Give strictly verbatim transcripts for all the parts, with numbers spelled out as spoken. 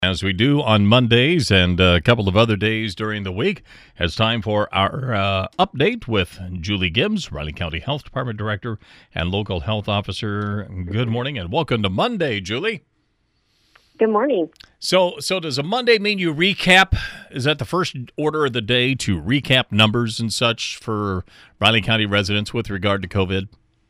As we do on Mondays and a couple of other days during the week, it's time for our uh, update with Julie Gibbs, Riley County Health Department Director and Local Health Officer. Good morning and welcome to Monday, Julie. Good morning. So, so does a Monday mean you recap? Is that the first order of the day to recap numbers and such for Riley County residents with regard to COVID?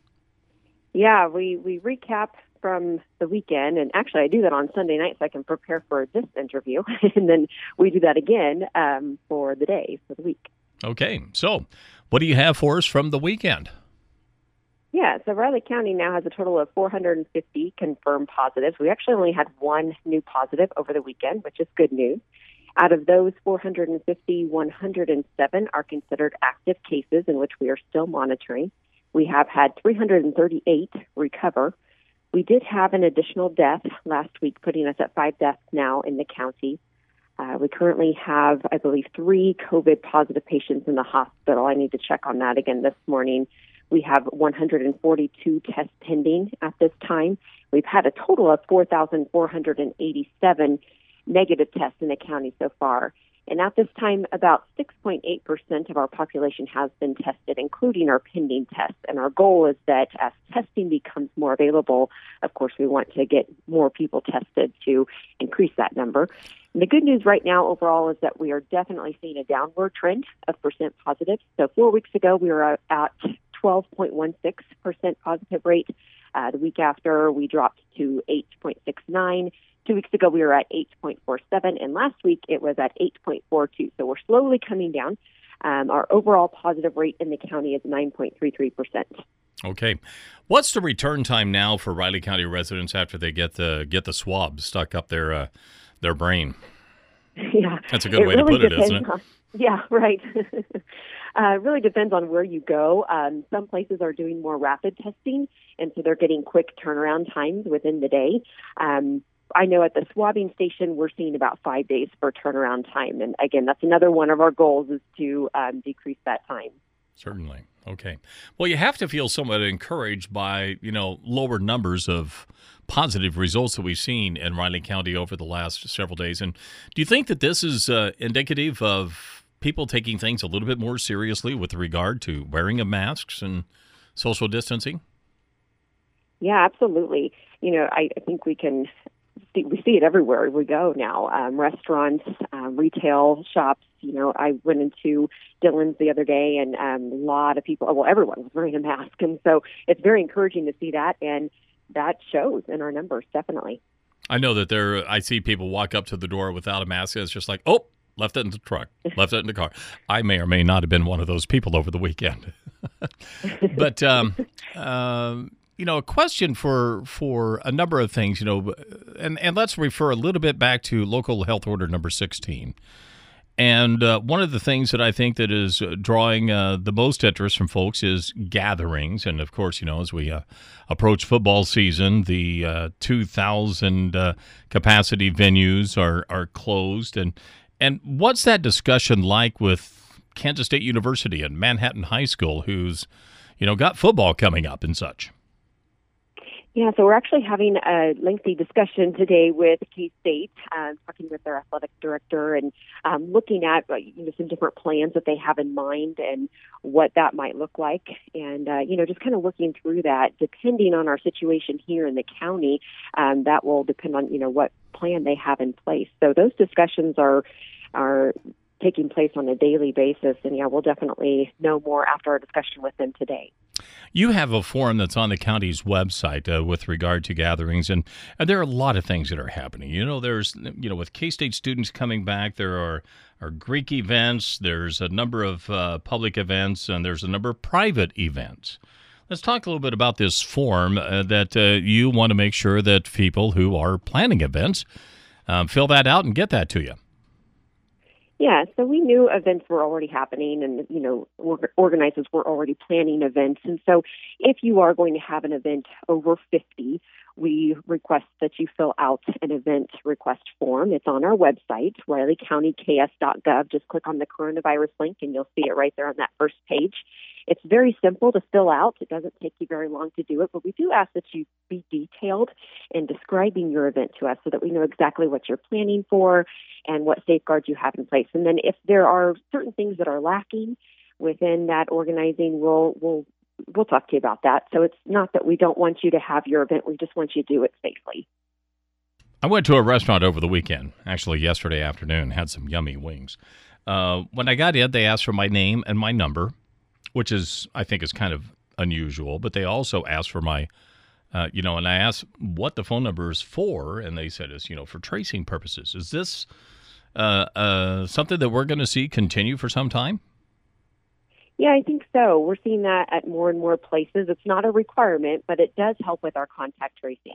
Yeah, we, we recap from the weekend, and actually I do that on Sunday night so I can prepare for this interview, and then we do that again um, for the day, for the week. Okay, so what do you have for us from the weekend? Yeah, so Riley County now has a total of four hundred fifty confirmed positives. We actually only had one new positive over the weekend, which is good news. Out of those four hundred fifty, one hundred seven are considered active cases in which we are still monitoring. We have had three hundred thirty-eight recover. We did have an additional death last week, putting us at five deaths now in the county. Uh, we currently have, I believe, three COVID-positive patients in the hospital. I need to check on that again this morning. We have one hundred forty-two tests pending at this time. We've had a total of four thousand four hundred eighty-seven negative tests in the county so far. And at this time, about six point eight percent of our population has been tested, including our pending tests. And our goal is that as testing becomes more available, of course, we want to get more people tested to increase that number. And the good news right now overall is that we are definitely seeing a downward trend of percent positive. So four weeks ago, we were at twelve point one six percent positive rate. Uh, the week after, we dropped to eight point six nine. Two weeks ago, we were at eight point four seven, and last week it was at eight point four two. So we're slowly coming down. Um, our overall positive rate in the county is nine point three three percent. Okay. What's the return time now for Riley County residents after they get the get the swab stuck up their uh, their brain? Yeah. That's a good way really to put it, isn't it? On, yeah, right. Uh, it really depends on where you go. Um, some places are doing more rapid testing, and so they're getting quick turnaround times within the day. Um, I know at the swabbing station, we're seeing about five days for turnaround time. And again, that's another one of our goals is to um, decrease that time. Certainly. Okay. Well, you have to feel somewhat encouraged by, you know, lower numbers of positive results that we've seen in Riley County over the last several days. And do you think that this is uh, indicative of people taking things a little bit more seriously with regard to wearing of masks and social distancing? Yeah, absolutely. You know, I, I think we can see, we see it everywhere we go now. Um, restaurants, um, retail shops. You know, I went into Dillon's the other day, and um, a lot of people, well, everyone was wearing a mask, and so it's very encouraging to see that, and that shows in our numbers, definitely. I know that there. I see people walk up to the door without a mask, and it's just like, oh, left it in the truck, left it in the car. I may or may not have been one of those people over the weekend. But, um, um, you know, a question for for a number of things, you know, and, and let's refer a little bit back to local health order number sixteen. And uh, one of the things that I think that is drawing uh, the most interest from folks is gatherings. And, of course, you know, as we uh, approach football season, the uh, two thousand uh, capacity venues are, are closed. And And what's that discussion like with Kansas State University and Manhattan High School, who's, you know, got football coming up and such? Yeah, so we're actually having a lengthy discussion today with K-State, uh, talking with their athletic director and um, looking at uh, you know, some different plans that they have in mind and what that might look like. And, uh, you know, just kind of looking through that, depending on our situation here in the county, um, that will depend on, you know, what plan they have in place. So those discussions are are taking place on a daily basis. And, yeah, we'll definitely know more after our discussion with them today. You have a forum that's on the county's website uh, with regard to gatherings, and, and there are a lot of things that are happening. You know, there's, you know, with K-State students coming back, there are, are Greek events, there's a number of uh, public events, and there's a number of private events. Let's talk a little bit about this forum uh, that uh, you want to make sure that people who are planning events um, fill that out and get that to you. Yeah, so we knew events were already happening and, you know, organizers were already planning events. And so if you are going to have an event over fifty we request that you fill out an event request form. It's on our website, riley county k s dot gov. Just click on the coronavirus link and you'll see it right there on that first page. It's very simple to fill out. It doesn't take you very long to do it, but we do ask that you be detailed in describing your event to us so that we know exactly what you're planning for and what safeguards you have in place. And then if there are certain things that are lacking within that organizing, we'll, we'll We'll talk to you about that. So it's not that we don't want you to have your event. We just want you to do it safely. I went to a restaurant over the weekend, actually yesterday afternoon, had some yummy wings. Uh, when I got in, they asked for my name and my number, which is, I think, is kind of unusual. But they also asked for my, uh, you know, and I asked what the phone number is for, and they said it's, you know, for tracing purposes. Is this uh, uh, something that we're going to see continue for some time? Yeah, I think so. We're seeing that at more and more places. It's not a requirement, but it does help with our contact tracing.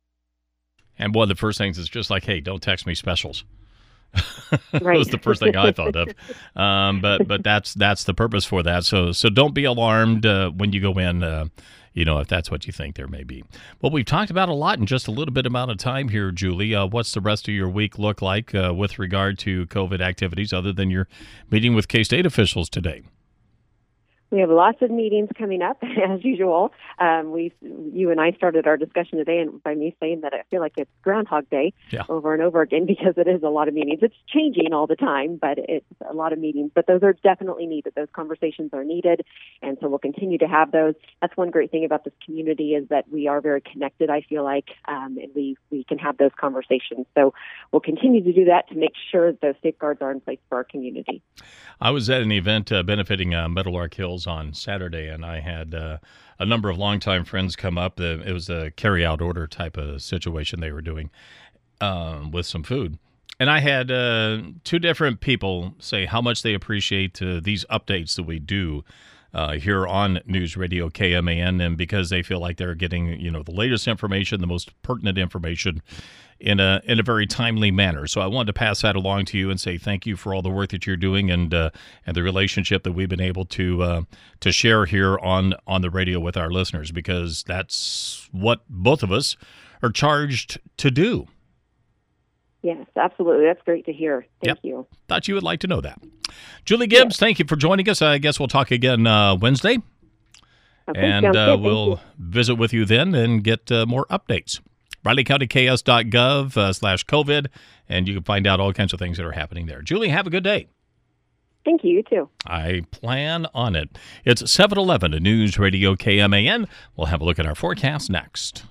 And one of the first things is just like, hey, don't text me specials. That Right. was the first thing I thought of. Um, but but that's that's the purpose for that. So so don't be alarmed uh, when you go in, uh, you know, if that's what you think there may be. Well, we've talked about a lot in just a little bit amount of time here, Julie. Uh, what's the rest of your week look like uh, with regard to COVID activities other than your meeting with K-State officials today? We have lots of meetings coming up, as usual. Um, we, you and I started our discussion today, and by me saying that I feel like it's Groundhog Day Yeah. over and over again because it is a lot of meetings. It's changing all the time, but it's a lot of meetings. But those are definitely needed. Those conversations are needed, and so we'll continue to have those. That's one great thing about this community is that we are very connected, I feel like, um, and we, we can have those conversations. So we'll continue to do that to make sure those safeguards are in place for our community. I was at an event uh, benefiting uh, Meadowlark Hills on Saturday, and I had uh, a number of longtime friends come up. The, it was a carry-out order type of situation they were doing um, with some food. And I had uh, two different people say how much they appreciate uh, these updates that we do uh, here on News Radio K M A N, and because they feel like they're getting, you know, the latest information, the most pertinent information in a in a very timely manner. So I wanted to pass that along to you and say thank you for all the work that you're doing and uh, and the relationship that we've been able to uh, to share here on on the radio with our listeners, because that's what both of us are charged to do. Yes, absolutely. That's great to hear. Thank Yep. you. Thought you would like to know that. Julie Gibbs, Yes. thank you for joining us. I guess we'll talk again uh, Wednesday, Okay, and sounds uh, good. Thank we'll you. visit with you then and get uh, more updates. riley county k s dot gov uh, slash COVID, and you can find out all kinds of things that are happening there. Julie, have a good day. Thank you. You too. I plan on it. It's seven eleven at News Radio K M A N. We'll have a look at our forecast next.